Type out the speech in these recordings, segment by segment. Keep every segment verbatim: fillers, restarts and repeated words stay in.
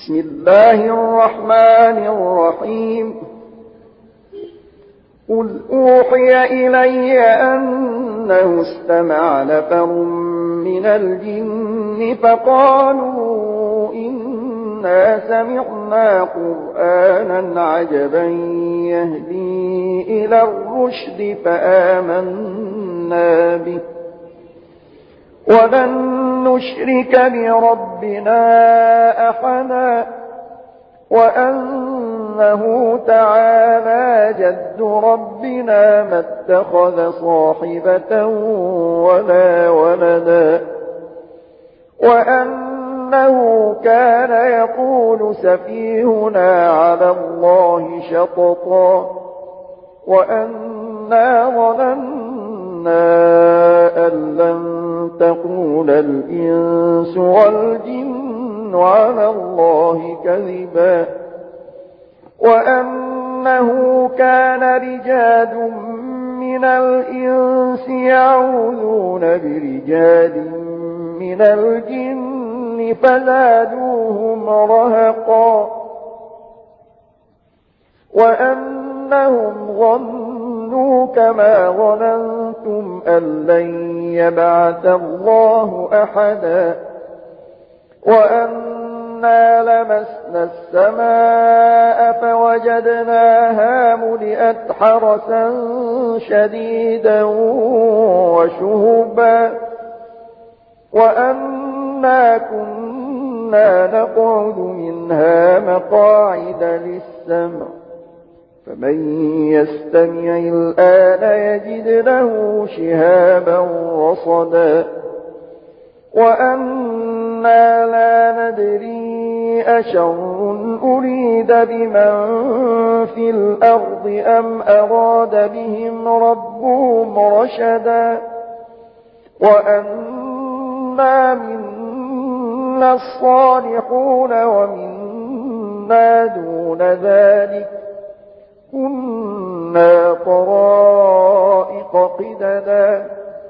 بسم الله الرحمن الرحيم. قل أوحي إلي أنه استمع نفر من الجن فقالوا إنا سمعنا قرآنا عجبا يهدي إلى الرشد فآمنا به ولن نشرك بربنا أحدا وأنه تعالى جد ربنا ما اتخذ صاحبة ولا ولدا وأنه كان يقول سفيهنا على الله شططا وأنا ظننا أن لن تقول الإنس والجن على الله كذبا وأنه كان رجال من الإنس يعوذون برجال من الجن فزادوهم رهقا وأنهم ظنوا كما ظننتم أن لن يبعث الله أحدا وأنا لمسنا السماء فوجدناها ملئت حرسا شديدا وشهبا وأنا كنا نقعد منها مقاعد للسمع فمن يستمع الآن يجد له شهابا رصدا وأنا لا ندري أشر أريد بمن في الأرض أم أراد بهم ربهم رشدا وأنا منا الصالحون ومنا دون ذلك كنا طرائق قددا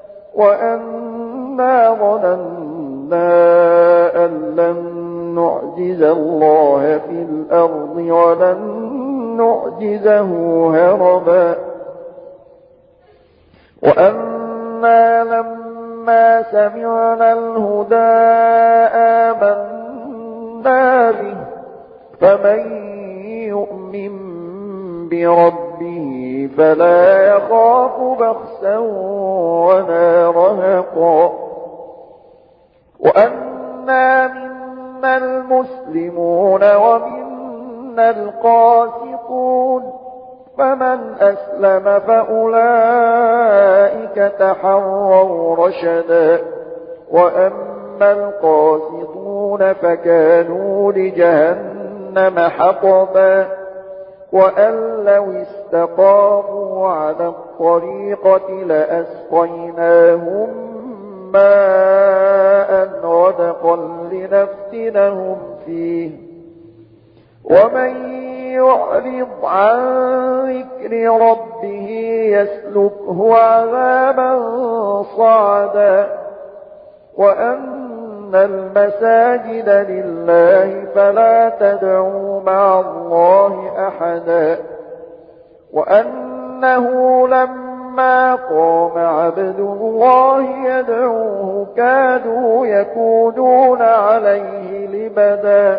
وأنا ظننا أن لن نعجز الله في الأرض ولن نعجزه هربا وأنا لما سمعنا الهدى آمنا به فمن يؤمن بربه فلا يخاف بخسا ولا رهقا وأنا منا المسلمون ومنا القاسطون فمن أسلم فأولئك تحروا رشدا وأما القاسطون فكانوا لجهنم حطبا وأن لو استقاموا على الطريقة لأسقيناهم ماء غدقا لنفتنهم فيه ومن يعرض عن ذكر ربه يسلكه عذابا صعدا وأن المساجد لله فلا تدعوا مع الله أحدا وأنه لما قام عبد الله يدعوه كادوا يكونون عليه لبدا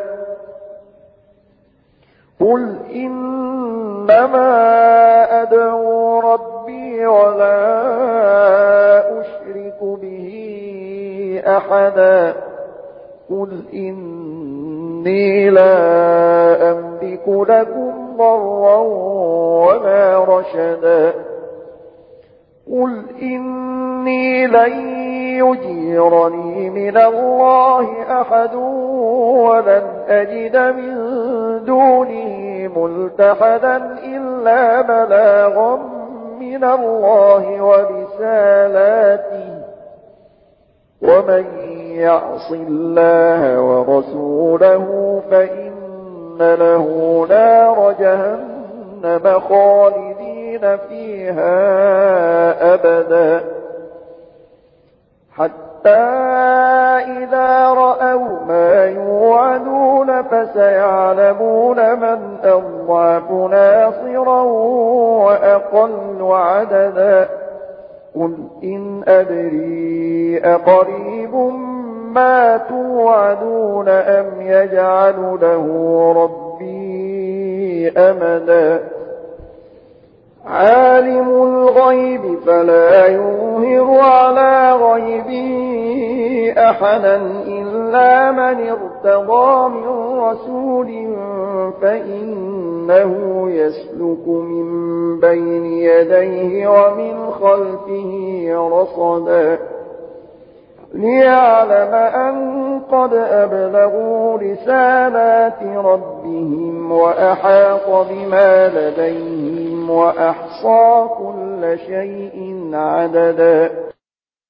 قل إنما أدعو ربي ولا أشرك به أحدا قل إني لا أملك لكم ضرا ولا رشدا قل إني لن يجيرني من الله أحد ولن أجد من دونه ملتحدا إلا بلاغا من الله ورسالاته ومن يعص الله ورسوله فإن له نار جهنم خالدين فيها أبدا حتى إذا رأوا ما يوعدون فسيعلمون من أضعف ناصرا وأقل عددا قل إن أدري أقريب ما توعدون أم يجعل له ربي أمدا عالم الغيب فلا يظهر على غيبه أحدا إلا من ارتضى من رسول فإنه يسلك من بين يديه ومن خلفه رصدا ليعلم أن قد أبلغوا رسالات ربهم وأحاط بما لديهم وأحصى كل شيء عددا